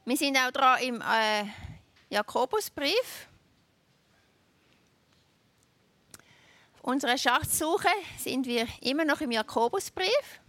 Wir sind auch dran im Jakobusbrief. Auf unserer Schatzsuche sind wir immer noch im Jakobusbrief.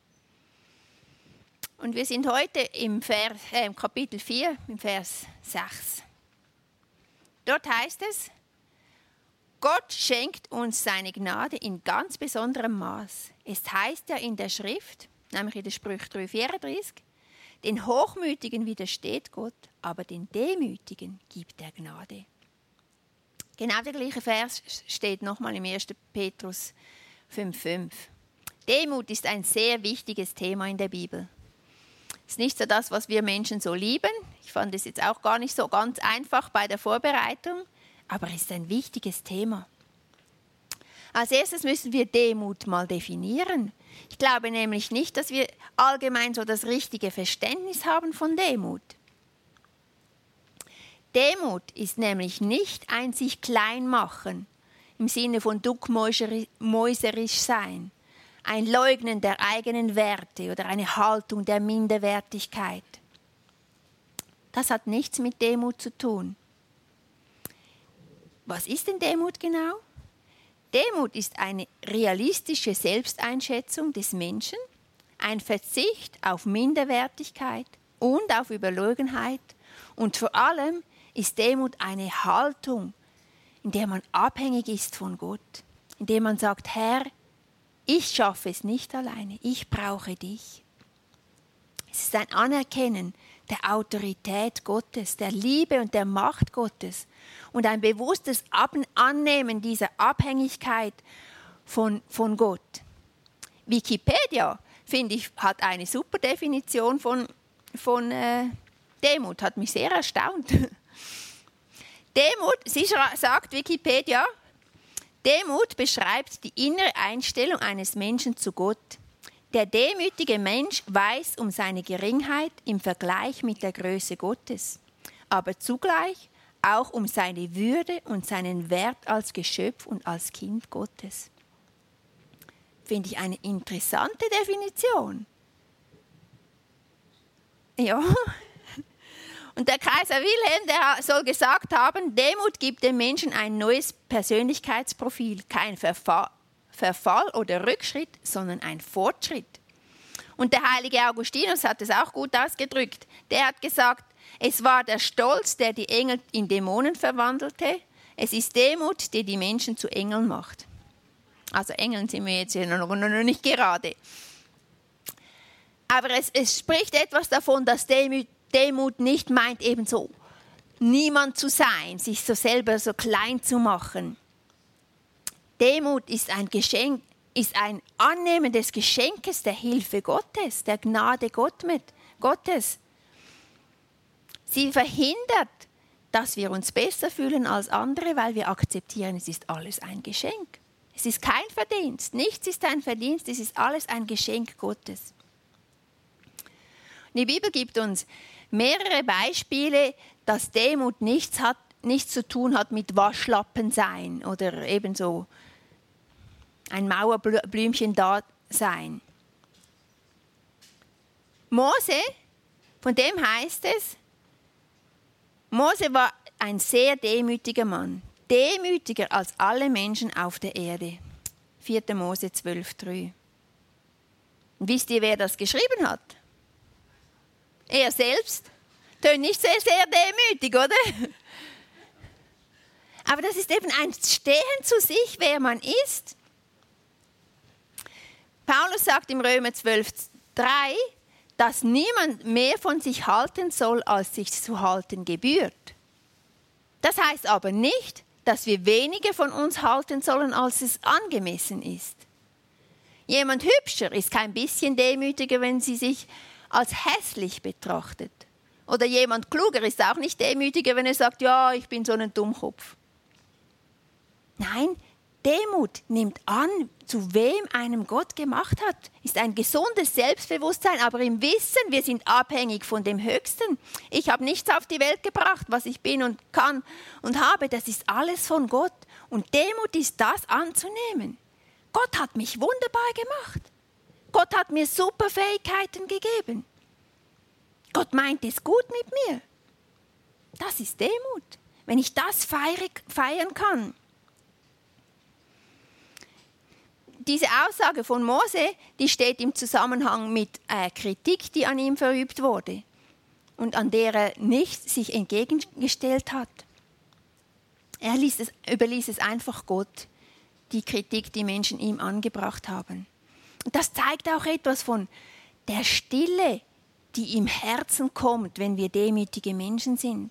Und wir sind heute im Kapitel 4, im Vers 6. Dort heißt es, Gott schenkt uns seine Gnade in ganz besonderem Maß. Es heißt ja in der Schrift, nämlich in der Sprüche 3,34, den Hochmütigen widersteht Gott, aber den Demütigen gibt er Gnade. Genau der gleiche Vers steht nochmal im 1. Petrus 5,5. Demut ist ein sehr wichtiges Thema in der Bibel. Es ist nicht so das, was wir Menschen so lieben. Ich fand es jetzt auch gar nicht so ganz einfach bei der Vorbereitung, aber es ist ein wichtiges Thema. Als erstes müssen wir Demut mal definieren. Ich glaube nämlich nicht, dass wir allgemein so das richtige Verständnis haben von Demut. Demut ist nämlich nicht ein sich klein machen, im Sinne von duckmäuserisch sein, ein Leugnen der eigenen Werte oder eine Haltung der Minderwertigkeit. Das hat nichts mit Demut zu tun. Was ist denn Demut genau? Demut ist eine realistische Selbsteinschätzung des Menschen, ein Verzicht auf Minderwertigkeit und auf Überlegenheit und vor allem ist Demut eine Haltung, in der man abhängig ist von Gott, in der man sagt, Herr, ich schaffe es nicht alleine, ich brauche dich. Es ist ein Anerkennen der Autorität Gottes, der Liebe und der Macht Gottes und ein bewusstes Annehmen dieser Abhängigkeit von Gott. Wikipedia, finde ich, hat eine super Definition von Demut, hat mich sehr erstaunt. Demut, sie sagt Wikipedia, Demut beschreibt die innere Einstellung eines Menschen zu Gott. Der demütige Mensch weiß um seine Geringheit im Vergleich mit der Größe Gottes, aber zugleich auch um seine Würde und seinen Wert als Geschöpf und als Kind Gottes. Finde ich eine interessante Definition. Ja. Und der Kaiser Wilhelm, der soll gesagt haben, Demut gibt dem Menschen ein neues Persönlichkeitsprofil, kein Verfall oder Rückschritt, sondern ein Fortschritt. Und der heilige Augustinus hat es auch gut ausgedrückt. Der hat gesagt, es war der Stolz, der die Engel in Dämonen verwandelte. Es ist Demut, die die Menschen zu Engeln macht. Also Engeln sind wir jetzt noch nicht gerade. Aber es spricht etwas davon, dass Demut nicht meint, eben so niemand zu sein, sich so selber so klein zu machen. Demut ist ein Geschenk, ist ein Annehmen des Geschenkes der Hilfe Gottes, der Gnade Gottes. Sie verhindert, dass wir uns besser fühlen als andere, weil wir akzeptieren, es ist alles ein Geschenk. Es ist kein Verdienst, nichts ist ein Verdienst, es ist alles ein Geschenk Gottes. Die Bibel gibt uns mehrere Beispiele, dass Demut nichts zu tun hat mit Waschlappen sein oder ebenso ein Mauerblümchen da sein. Mose, von dem heißt es, Mose war ein sehr demütiger Mann, demütiger als alle Menschen auf der Erde. 4. Mose 12,3. Und wisst ihr, wer das geschrieben hat? Er selbst. Tönt nicht sehr, sehr demütig, oder? Aber das ist eben ein Stehen zu sich, wer man ist. Paulus sagt im Römer 12,3, dass niemand mehr von sich halten soll, als sich zu halten gebührt. Das heißt aber nicht, dass wir weniger von uns halten sollen, als es angemessen ist. Jemand hübscher ist kein bisschen demütiger, wenn sie sich als hässlich betrachtet. Oder jemand kluger ist auch nicht demütiger, wenn er sagt, ja, ich bin so ein Dummkopf. Nein, Demut nimmt an, zu wem einem Gott gemacht hat. Ist ein gesundes Selbstbewusstsein, aber im Wissen, wir sind abhängig von dem Höchsten. Ich habe nichts auf die Welt gebracht, was ich bin und kann und habe. Das ist alles von Gott. Und Demut ist das anzunehmen. Gott hat mich wunderbar gemacht. Gott hat mir super Fähigkeiten gegeben. Gott meint es gut mit mir. Das ist Demut, wenn ich das feiern kann. Diese Aussage von Mose, die steht im Zusammenhang mit Kritik, die an ihm verübt wurde und an der er nicht sich entgegengestellt hat. Er überließ es einfach Gott, die Kritik, die Menschen ihm angebracht haben. Und das zeigt auch etwas von der Stille, die im Herzen kommt, wenn wir demütige Menschen sind.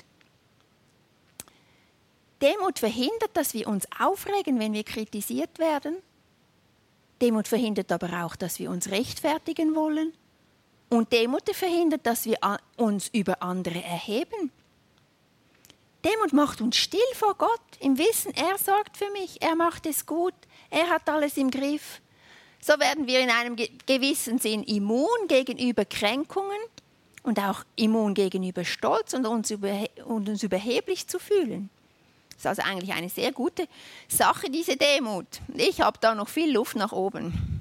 Demut verhindert, dass wir uns aufregen, wenn wir kritisiert werden. Demut verhindert aber auch, dass wir uns rechtfertigen wollen. Und Demut verhindert, dass wir uns über andere erheben. Demut macht uns still vor Gott, im Wissen, er sorgt für mich, er macht es gut, er hat alles im Griff. So werden wir in einem gewissen Sinn immun gegenüber Kränkungen und auch immun gegenüber Stolz und uns überheblich zu fühlen. Das ist also eigentlich eine sehr gute Sache, diese Demut. Ich habe da noch viel Luft nach oben.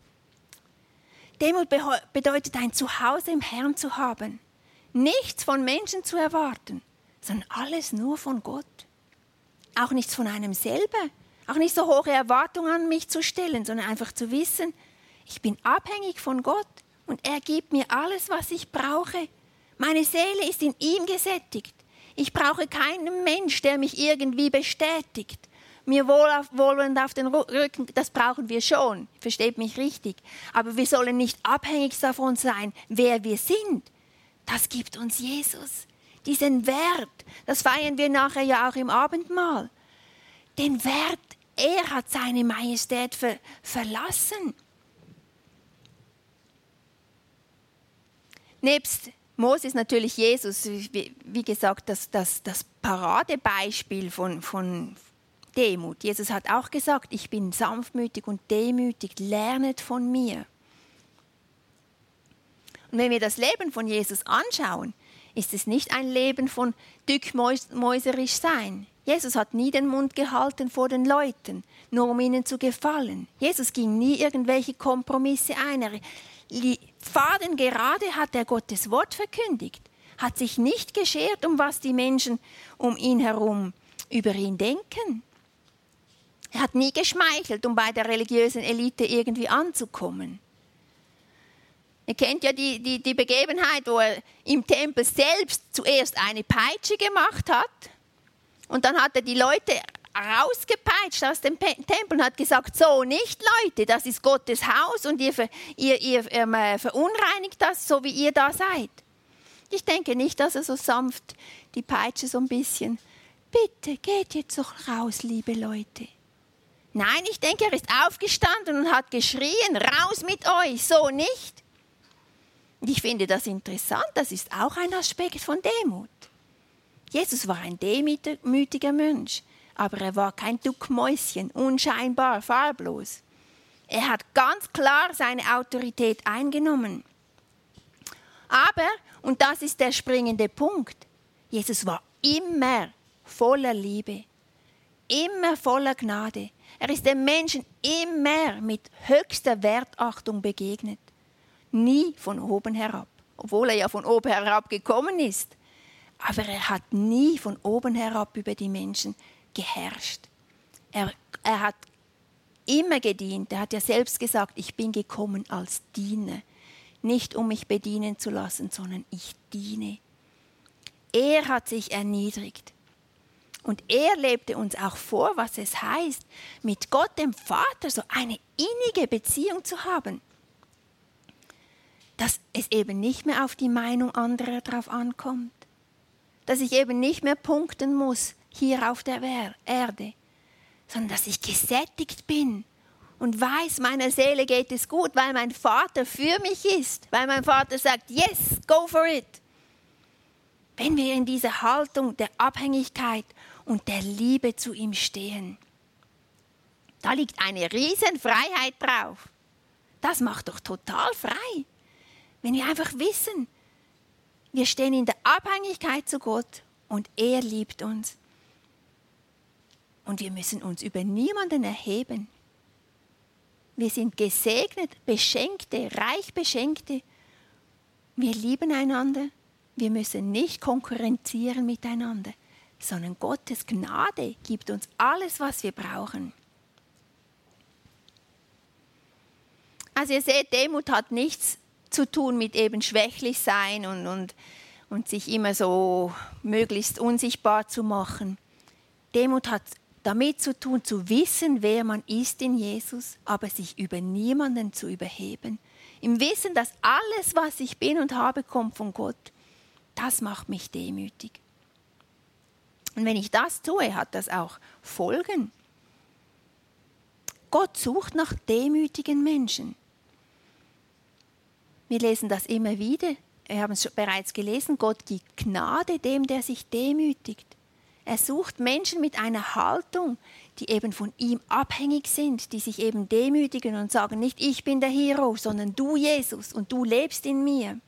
Demut bedeutet, ein Zuhause im Herrn zu haben. Nichts von Menschen zu erwarten, sondern alles nur von Gott. Auch nichts von einem selber. Auch nicht so hohe Erwartungen an mich zu stellen, sondern einfach zu wissen, ich bin abhängig von Gott und er gibt mir alles, was ich brauche. Meine Seele ist in ihm gesättigt. Ich brauche keinen Mensch, der mich irgendwie bestätigt. Mir wohlwollend auf den Rücken, das brauchen wir schon, versteht mich richtig. Aber wir sollen nicht abhängig davon sein, wer wir sind. Das gibt uns Jesus. Diesen Wert, das feiern wir nachher ja auch im Abendmahl. Den Wert, er hat seine Majestät verlassen. Nebst Mose ist natürlich Jesus, wie gesagt, das Paradebeispiel von Demut. Jesus hat auch gesagt, ich bin sanftmütig und demütig, lernet von mir. Und wenn wir das Leben von Jesus anschauen, ist es nicht ein Leben von dickmäuserisch sein. Jesus hat nie den Mund gehalten vor den Leuten, nur um ihnen zu gefallen. Jesus ging nie irgendwelche Kompromisse ein. Fadengerade hat er Gottes Wort verkündigt, hat sich nicht geschert, um was die Menschen um ihn herum über ihn denken. Er hat nie geschmeichelt, um bei der religiösen Elite irgendwie anzukommen. Ihr kennt ja die Begebenheit, wo er im Tempel selbst zuerst eine Peitsche gemacht hat und dann hat er die Leute rausgepeitscht aus dem Tempel und hat gesagt, so nicht Leute, das ist Gottes Haus und ihr verunreinigt das, so wie ihr da seid. Ich denke nicht, dass er so sanft die Peitsche so ein bisschen, bitte geht jetzt doch raus, liebe Leute. Nein, ich denke, er ist aufgestanden und hat geschrien, raus mit euch, so nicht. Und ich finde das interessant, das ist auch ein Aspekt von Demut. Jesus war ein demütiger Mensch. Aber er war kein Duckmäuschen, unscheinbar, farblos. Er hat ganz klar seine Autorität eingenommen. Aber, und das ist der springende Punkt, Jesus war immer voller Liebe, immer voller Gnade. Er ist den Menschen immer mit höchster Wertachtung begegnet. Nie von oben herab, obwohl er ja von oben herab gekommen ist. Aber er hat nie von oben herab über die Menschen geherrscht. Er hat immer gedient. Er hat ja selbst gesagt, ich bin gekommen als Diener. Nicht um mich bedienen zu lassen, sondern ich diene. Er hat sich erniedrigt. Und er lebte uns auch vor, was es heißt, mit Gott, dem Vater, so eine innige Beziehung zu haben. Dass es eben nicht mehr auf die Meinung anderer drauf ankommt. Dass ich eben nicht mehr punkten muss, hier auf der Erde, sondern dass ich gesättigt bin und weiß, meiner Seele geht es gut, weil mein Vater für mich ist, weil mein Vater sagt, yes, go for it. Wenn wir in dieser Haltung der Abhängigkeit und der Liebe zu ihm stehen, da liegt eine riesen Freiheit drauf. Das macht doch total frei, wenn wir einfach wissen, wir stehen in der Abhängigkeit zu Gott und er liebt uns. Und wir müssen uns über niemanden erheben. Wir sind gesegnet, Beschenkte, reich Beschenkte. Wir lieben einander Wir müssen nicht konkurrenzieren miteinander, sondern Gottes Gnade gibt uns alles, was wir brauchen. Also ihr seht, Demut hat nichts zu tun mit eben schwächlich sein und sich immer so möglichst unsichtbar zu machen. Demut hat damit zu tun, zu wissen, wer man ist in Jesus, aber sich über niemanden zu überheben. Im Wissen, dass alles, was ich bin und habe, kommt von Gott. Das macht mich demütig. Und wenn ich das tue, hat das auch Folgen. Gott sucht nach demütigen Menschen. Wir lesen das immer wieder. Wir haben es bereits gelesen. Gott gibt Gnade dem, der sich demütigt. Er sucht Menschen mit einer Haltung, die eben von ihm abhängig sind, die sich eben demütigen und sagen, nicht ich bin der Hero, sondern du, Jesus, und du lebst in mir.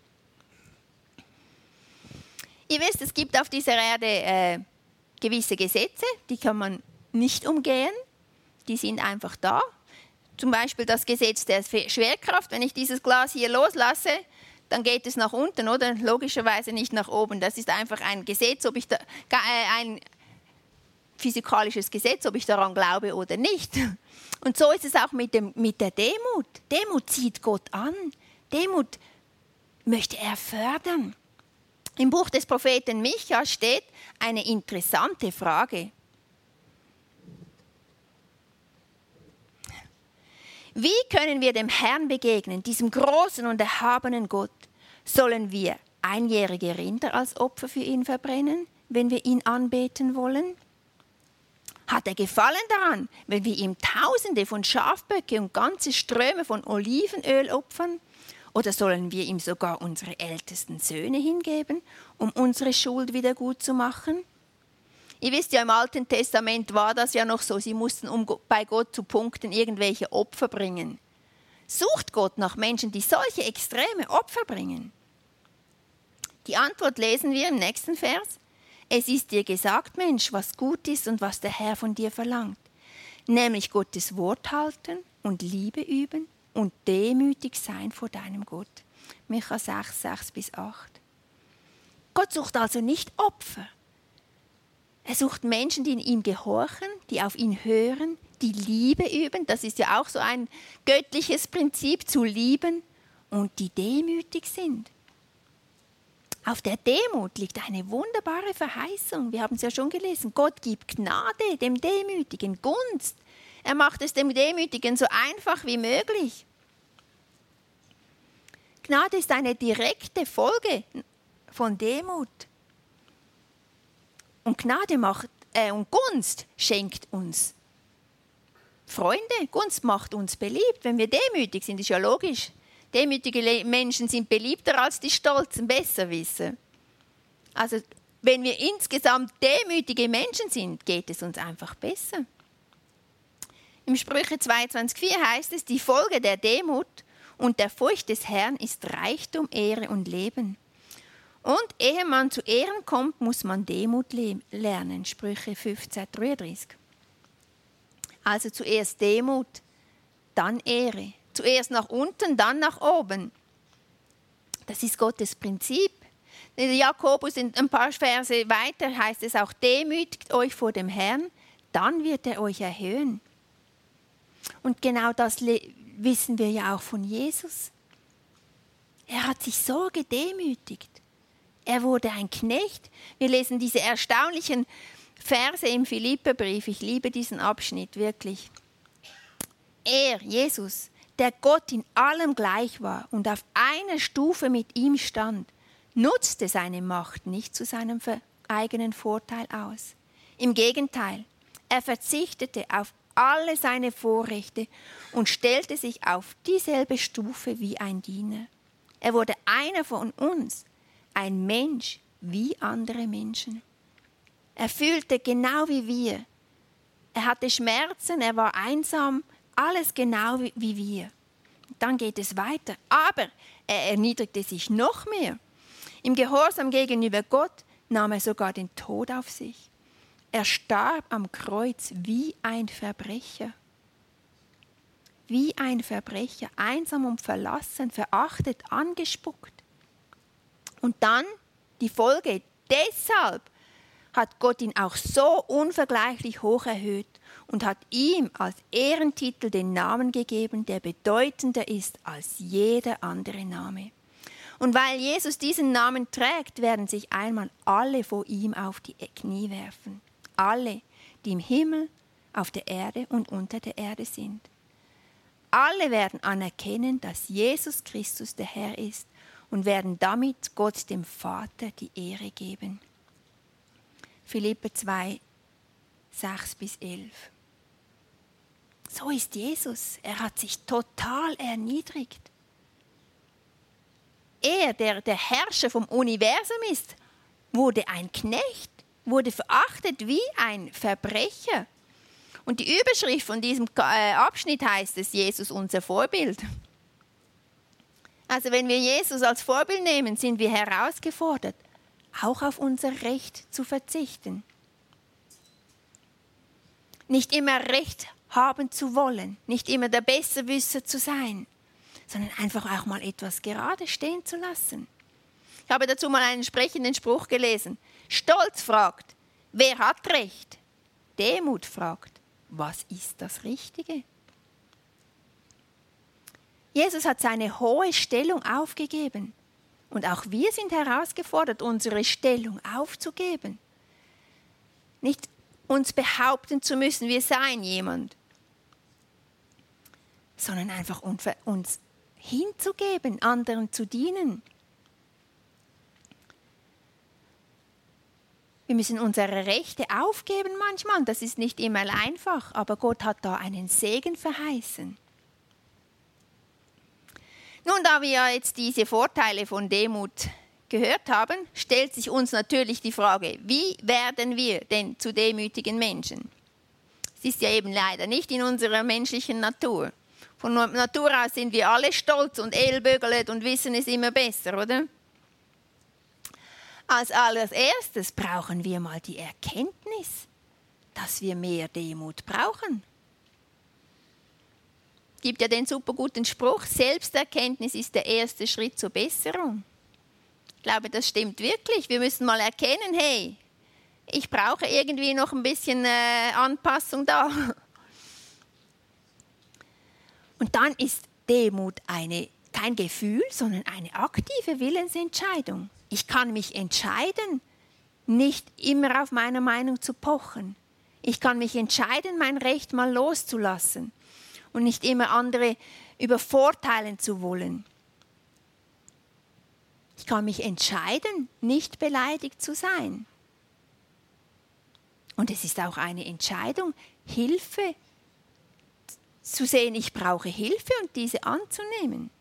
Ihr wisst, es gibt auf dieser Erde gewisse Gesetze, die kann man nicht umgehen. Die sind einfach da. Zum Beispiel das Gesetz der Schwerkraft. Wenn ich dieses Glas hier loslasse, dann geht es nach unten, oder? Logischerweise nicht nach oben. Das ist einfach ein Gesetz, ein physikalisches Gesetz, ob ich daran glaube oder nicht. Und so ist es auch mit der Demut. Demut zieht Gott an. Demut möchte er fördern. Im Buch des Propheten Micha steht eine interessante Frage. Wie können wir dem Herrn begegnen, diesem großen und erhabenen Gott? Sollen wir einjährige Rinder als Opfer für ihn verbrennen, wenn wir ihn anbeten wollen? Hat er Gefallen daran, wenn wir ihm Tausende von Schafböcke und ganze Ströme von Olivenöl opfern? Oder sollen wir ihm sogar unsere ältesten Söhne hingeben, um unsere Schuld wieder gut zu machen? Ihr wisst ja, im Alten Testament war das ja noch so, sie mussten, um bei Gott zu punkten, irgendwelche Opfer bringen. Sucht Gott nach Menschen, die solche extreme Opfer bringen? Die Antwort lesen wir im nächsten Vers. Es ist dir gesagt, Mensch, was gut ist und was der Herr von dir verlangt, nämlich Gottes Wort halten und Liebe üben und demütig sein vor deinem Gott. Micha 6, 6-8. Gott sucht also nicht Opfer. Er sucht Menschen, die ihm gehorchen, die auf ihn hören, die Liebe üben. Das ist ja auch so ein göttliches Prinzip, zu lieben und die demütig sind. Auf der Demut liegt eine wunderbare Verheißung. Wir haben es ja schon gelesen. Gott gibt Gnade dem Demütigen, Gunst. Er macht es dem Demütigen so einfach wie möglich. Gnade ist eine direkte Folge von Demut. Und Gnade und Gunst schenkt uns Freunde. Gunst macht uns beliebt. Wenn wir demütig sind, ist ja logisch. Demütige Menschen sind beliebter als die Stolzen, Besserwisser. Also wenn wir insgesamt demütige Menschen sind, geht es uns einfach besser. Im Sprüche 22,4 heißt es, die Folge der Demut und der Furcht des Herrn ist Reichtum, Ehre und Leben. Und ehe man zu Ehren kommt, muss man Demut lernen. Sprüche 15,33. Also zuerst Demut, dann Ehre. Zuerst nach unten, dann nach oben. Das ist Gottes Prinzip. In Jakobus ein paar Verse weiter heißt es auch, demütigt euch vor dem Herrn, dann wird er euch erhöhen. Und genau das wissen wir ja auch von Jesus. Er hat sich so gedemütigt. Er wurde ein Knecht. Wir lesen diese erstaunlichen Verse im Philipperbrief. Ich liebe diesen Abschnitt wirklich. Er, Jesus, der Gott in allem gleich war und auf einer Stufe mit ihm stand, nutzte seine Macht nicht zu seinem eigenen Vorteil aus. Im Gegenteil, er verzichtete auf alle seine Vorrechte und stellte sich auf dieselbe Stufe wie ein Diener. Er wurde einer von uns, ein Mensch wie andere Menschen. Er fühlte genau wie wir. Er hatte Schmerzen, er war einsam, alles genau wie wir. Dann geht es weiter. Aber er erniedrigte sich noch mehr. Im Gehorsam gegenüber Gott nahm er sogar den Tod auf sich. Er starb am Kreuz wie ein Verbrecher. Wie ein Verbrecher, einsam und verlassen, verachtet, angespuckt. Und dann Die Folge: Deshalb hat Gott ihn auch so unvergleichlich hoch erhöht und hat ihm als Ehrentitel den Namen gegeben, der bedeutender ist als jeder andere Name. Und weil Jesus diesen Namen trägt, werden sich einmal alle vor ihm auf die Knie werfen. Alle, die im Himmel, auf der Erde und unter der Erde sind. Alle werden anerkennen, dass Jesus Christus der Herr ist und werden damit Gott dem Vater die Ehre geben. Philipper 2, 6-11. So ist Jesus. Er hat sich total erniedrigt. Er, der Herrscher vom Universum ist, wurde ein Knecht, wurde verachtet wie ein Verbrecher. Und die Überschrift von diesem Abschnitt heißt es: Jesus unser Vorbild. Also wenn wir Jesus als Vorbild nehmen, sind wir herausgefordert, auch auf unser Recht zu verzichten. Nicht immer Recht haben zu wollen, nicht immer der Besserwisser zu sein, sondern einfach auch mal etwas gerade stehen zu lassen. Ich habe dazu mal einen sprechenden Spruch gelesen. Stolz fragt, wer hat Recht? Demut fragt, was ist das Richtige? Jesus hat seine hohe Stellung aufgegeben. Und auch wir sind herausgefordert, unsere Stellung aufzugeben. Nicht uns behaupten zu müssen, wir seien jemand, sondern einfach uns hinzugeben, anderen zu dienen. Wir müssen unsere Rechte aufgeben manchmal, das ist nicht immer einfach, aber Gott hat da einen Segen verheißen. Nun, da wir jetzt diese Vorteile von Demut gehört haben, stellt sich uns natürlich die Frage, wie werden wir denn zu demütigen Menschen? Es ist ja eben leider nicht in unserer menschlichen Natur. Von Natur aus sind wir alle stolz und ellbögelt und wissen es immer besser, oder? Als allererstes brauchen wir mal die Erkenntnis, dass wir mehr Demut brauchen. Es gibt ja den super guten Spruch, Selbsterkenntnis ist der erste Schritt zur Besserung. Ich glaube, das stimmt wirklich. Wir müssen mal erkennen, hey, ich brauche irgendwie noch ein bisschen Anpassung da. Und dann ist Demut kein Gefühl, sondern eine aktive Willensentscheidung. Ich kann mich entscheiden, nicht immer auf meine Meinung zu pochen. Ich kann mich entscheiden, mein Recht mal loszulassen und nicht immer andere übervorteilen zu wollen. Ich kann mich entscheiden, nicht beleidigt zu sein. Und es ist auch eine Entscheidung, Hilfe zu sehen, ich brauche Hilfe und diese anzunehmen.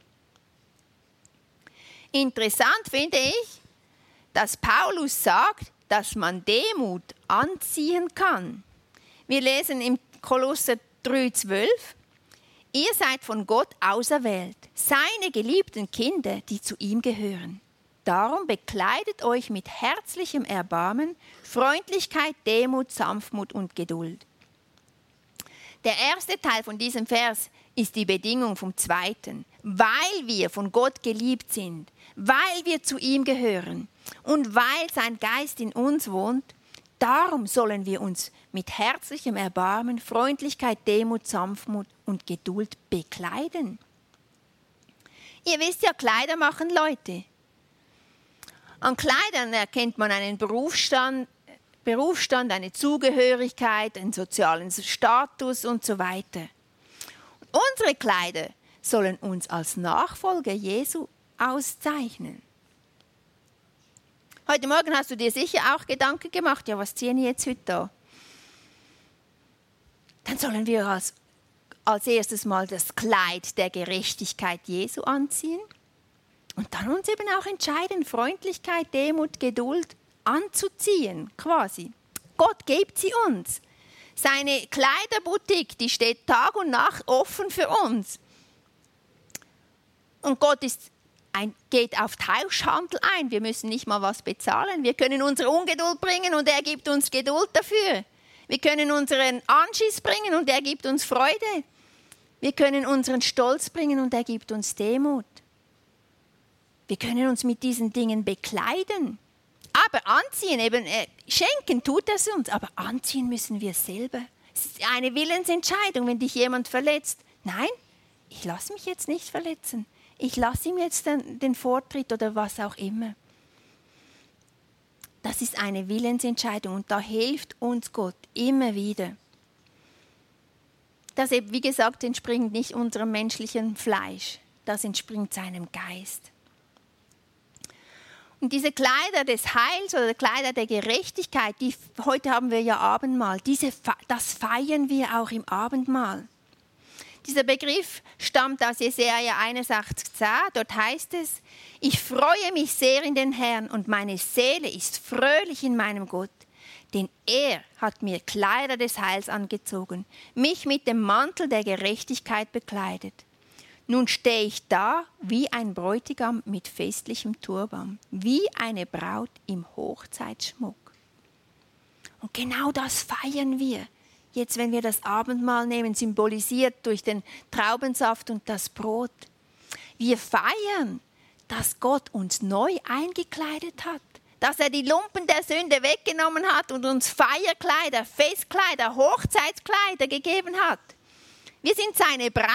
Interessant finde ich, dass Paulus sagt, dass man Demut anziehen kann. Wir lesen im Kolosser 3,12, ihr seid von Gott auserwählt, seine geliebten Kinder, die zu ihm gehören. Darum bekleidet euch mit herzlichem Erbarmen, Freundlichkeit, Demut, Sanftmut und Geduld. Der erste Teil von diesem Vers ist die Bedingung vom zweiten. Weil wir von Gott geliebt sind, weil wir zu ihm gehören und weil sein Geist in uns wohnt, darum sollen wir uns mit herzlichem Erbarmen, Freundlichkeit, Demut, Sanftmut und Geduld bekleiden. Ihr wisst ja, Kleider machen Leute. An Kleidern erkennt man einen Berufsstand, eine Zugehörigkeit, einen sozialen Status und so weiter. Und unsere Kleider sollen uns als Nachfolger Jesu auszeichnen. Heute Morgen hast du dir sicher auch Gedanken gemacht, ja, was ziehe ich jetzt heute an? Dann sollen wir als erstes mal das Kleid der Gerechtigkeit Jesu anziehen und dann uns eben auch entscheiden, Freundlichkeit, Demut, Geduld anzuziehen, quasi. Gott gibt sie uns. Seine Kleiderboutique, die steht Tag und Nacht offen für uns. Und Gott geht auf Tauschhandel ein. Wir müssen nicht mal was bezahlen. Wir können unsere Ungeduld bringen und er gibt uns Geduld dafür. Wir können unseren Anschiss bringen und er gibt uns Freude. Wir können unseren Stolz bringen und er gibt uns Demut. Wir können uns mit diesen Dingen bekleiden. Aber anziehen, eben schenken tut es uns, aber anziehen müssen wir selber. Es ist eine Willensentscheidung, wenn dich jemand verletzt. Nein, ich lasse mich jetzt nicht verletzen. Ich lasse ihm jetzt den Vortritt oder was auch immer. Das ist eine Willensentscheidung und da hilft uns Gott immer wieder. Das, wie gesagt, entspringt nicht unserem menschlichen Fleisch, das entspringt seinem Geist. Und diese Kleider des Heils oder Kleider der Gerechtigkeit, heute haben wir ja Abendmahl, das feiern wir auch im Abendmahl. Dieser Begriff stammt aus Jesaja 61,10. Dort heißt es: Ich freue mich sehr in den Herrn und meine Seele ist fröhlich in meinem Gott. Denn er hat mir Kleider des Heils angezogen, mich mit dem Mantel der Gerechtigkeit bekleidet. Nun stehe ich da wie ein Bräutigam mit festlichem Turban, wie eine Braut im Hochzeitsschmuck. Und genau das feiern wir. Jetzt, wenn wir das Abendmahl nehmen, symbolisiert durch den Traubensaft und das Brot. Wir feiern, dass Gott uns neu eingekleidet hat, dass er die Lumpen der Sünde weggenommen hat und uns Feierkleider, Festkleider, Hochzeitskleider gegeben hat. Wir sind seine Braut.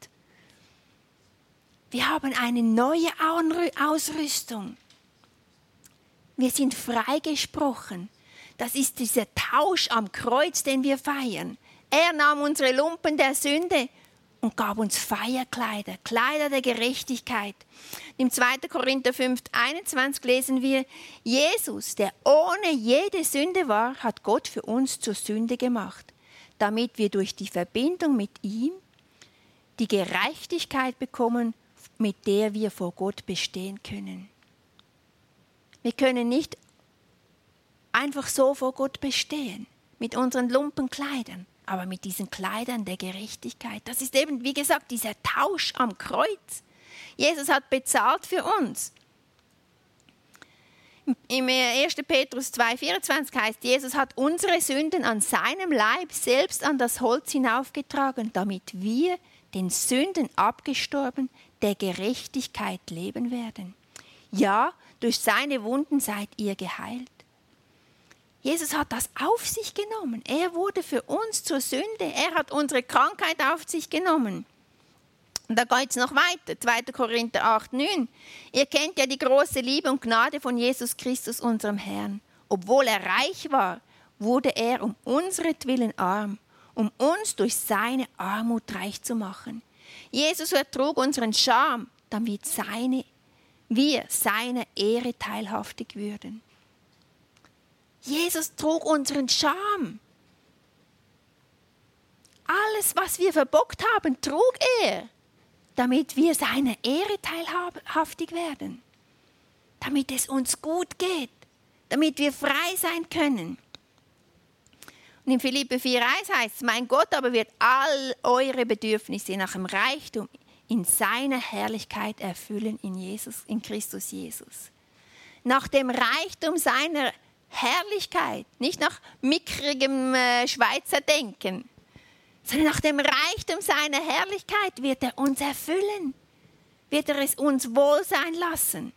Wir haben eine neue Ausrüstung. Wir sind freigesprochen. Das ist dieser Tausch am Kreuz, den wir feiern. Er nahm unsere Lumpen der Sünde und gab uns Feierkleider, Kleider der Gerechtigkeit. Im 2. Korinther 5,21 lesen wir: Jesus, der ohne jede Sünde war, hat Gott für uns zur Sünde gemacht, damit wir durch die Verbindung mit ihm die Gerechtigkeit bekommen, mit der wir vor Gott bestehen können. Wir können nicht einfach so vor Gott bestehen, mit unseren Lumpenkleidern, aber mit diesen Kleidern der Gerechtigkeit. Das ist eben, wie gesagt, dieser Tausch am Kreuz. Jesus hat bezahlt für uns. Im 1. Petrus 2,24 heißt, Jesus hat unsere Sünden an seinem Leib selbst an das Holz hinaufgetragen, damit wir, den Sünden abgestorben, der Gerechtigkeit leben werden. Ja, durch seine Wunden seid ihr geheilt. Jesus hat das auf sich genommen. Er wurde für uns zur Sünde. Er hat unsere Krankheit auf sich genommen. Und da geht es noch weiter, 2. Korinther 8,9. Ihr kennt ja die große Liebe und Gnade von Jesus Christus, unserem Herrn. Obwohl er reich war, wurde er um unseretwillen arm, um uns durch seine Armut reich zu machen. Jesus ertrug unseren Scham, damit wir seiner Ehre teilhaftig würden. Jesus trug unseren Scham. Alles, was wir verbockt haben, trug er, damit wir seiner Ehre teilhaftig werden, damit es uns gut geht, damit wir frei sein können. Und in Philipper 4,1 heißt es: Mein Gott aber wird all eure Bedürfnisse nach dem Reichtum in seiner Herrlichkeit erfüllen in Christus Jesus. Nach dem Reichtum seiner Herrlichkeit, nicht nach mickrigem Schweizer Denken, sondern nach dem Reichtum seiner Herrlichkeit wird er uns erfüllen, wird er es uns wohl sein lassen.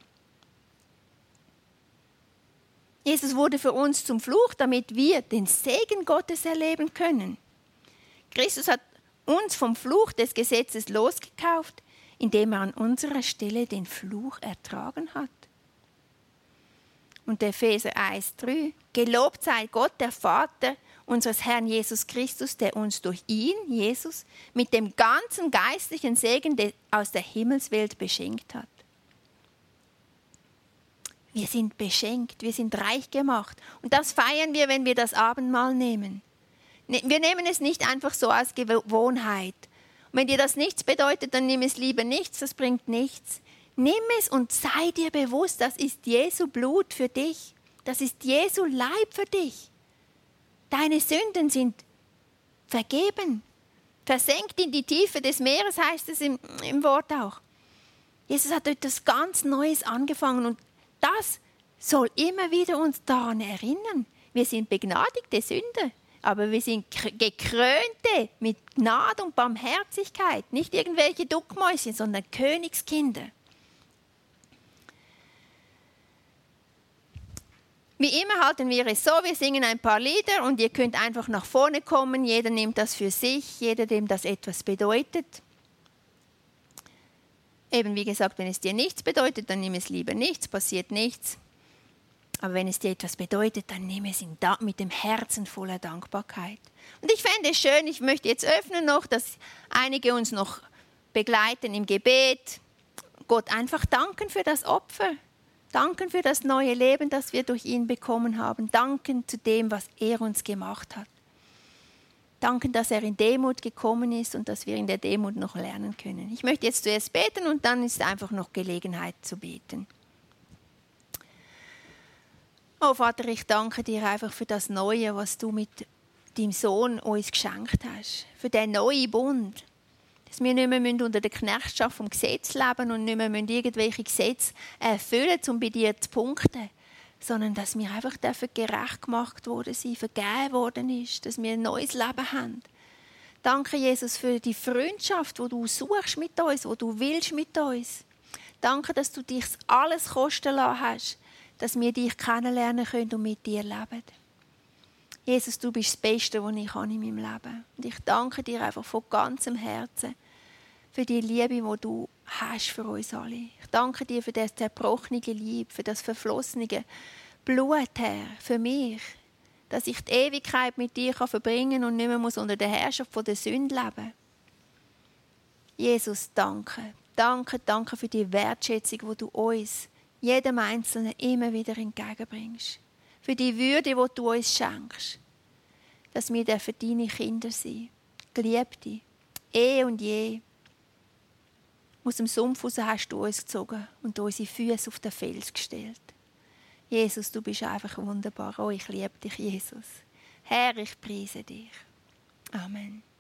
Jesus wurde für uns zum Fluch, damit wir den Segen Gottes erleben können. Christus hat uns vom Fluch des Gesetzes losgekauft, indem er an unserer Stelle den Fluch ertragen hat. Und Epheser 1,3: Gelobt sei Gott, der Vater unseres Herrn Jesus Christus, der uns durch ihn, Jesus, mit dem ganzen geistlichen Segen aus der Himmelswelt beschenkt hat. Wir sind beschenkt, wir sind reich gemacht. Und das feiern wir, wenn wir das Abendmahl nehmen. Wir nehmen es nicht einfach so aus Gewohnheit. Und wenn dir das nichts bedeutet, dann nimm es lieber nichts, das bringt nichts. Nimm es und sei dir bewusst, das ist Jesu Blut für dich. Das ist Jesu Leib für dich. Deine Sünden sind vergeben. Versenkt in die Tiefe des Meeres, heißt es im Wort auch. Jesus hat etwas ganz Neues angefangen und das soll immer wieder uns daran erinnern. Wir sind begnadigte Sünder, aber wir sind Gekrönte mit Gnade und Barmherzigkeit. Nicht irgendwelche Duckmäuschen, sondern Königskinder. Wie immer halten wir es so, wir singen ein paar Lieder und ihr könnt einfach nach vorne kommen. Jeder nimmt das für sich, jeder, dem das etwas bedeutet. Eben wie gesagt, wenn es dir nichts bedeutet, dann nimm es lieber nichts, passiert nichts. Aber wenn es dir etwas bedeutet, dann nimm es mit dem Herzen voller Dankbarkeit. Und ich fände es schön, ich möchte jetzt öffnen noch, dass einige uns noch begleiten im Gebet. Gott einfach danken für das Opfer. Danken für das neue Leben, das wir durch ihn bekommen haben. Danken zu dem, was er uns gemacht hat. Danken, dass er in Demut gekommen ist und dass wir in der Demut noch lernen können. Ich möchte jetzt zuerst beten und dann ist einfach noch Gelegenheit zu beten. Oh Vater, ich danke dir einfach für das Neue, was du mit deinem Sohn uns geschenkt hast. Für den neuen Bund. Dass wir nicht mehr unter der Knechtschaft vom Gesetz leben und nicht mehr irgendwelche Gesetze erfüllen, um bei dir zu punkten, sondern dass wir einfach gerecht gemacht worden sind, vergeben worden ist, dass wir ein neues Leben haben. Danke, Jesus, für die Freundschaft, die du suchst mit uns, die du willst mit uns. Danke, dass du dich alles kosten lassen hast, dass wir dich kennenlernen können und mit dir leben. Jesus, du bist das Beste, was ich in meinem Leben habe. Und ich danke dir einfach von ganzem Herzen für die Liebe, die du hast für uns alle. Ich danke dir für das zerbrochene Liebe, für das verflossene Blut, Herr, für mich, dass ich die Ewigkeit mit dir verbringen kann und nicht mehr unter der Herrschaft der Sünde leben. Jesus, danke. Danke, danke für die Wertschätzung, die du uns, jedem Einzelnen, immer wieder entgegenbringst. Für die Würde, die du uns schenkst. Dass wir deine Kinder sind. Geliebte. Und je. Aus dem Sumpf raus hast du uns gezogen und unsere Füße auf den Fels gestellt. Jesus, du bist einfach wunderbar. Oh, ich liebe dich, Jesus. Herr, ich preise dich. Amen.